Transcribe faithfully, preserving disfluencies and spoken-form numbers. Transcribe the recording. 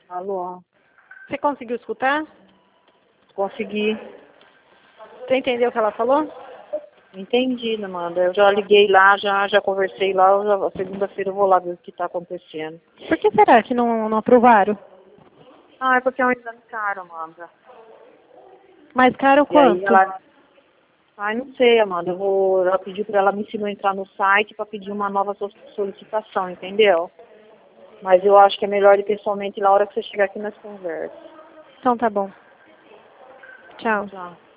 Alô? Você conseguiu escutar? Consegui. Você entendeu o que ela falou? Entendi, Amanda. Eu já liguei lá, já, já conversei lá. eu já- Segunda-feira eu vou lá ver o que está acontecendo. Por que será que não, não aprovaram? Ah, é porque é um exame caro, Amanda. Mais caro E aí quanto? ela... Ai, não sei, Amanda. Eu vou... Ela pediu para ela me ensinar a entrar no site para pedir uma nova so- solicitação, entendeu? Mas eu acho que é melhor ir pessoalmente na hora que você chegar aqui nas conversas. Então tá bom. Tchau. Tchau.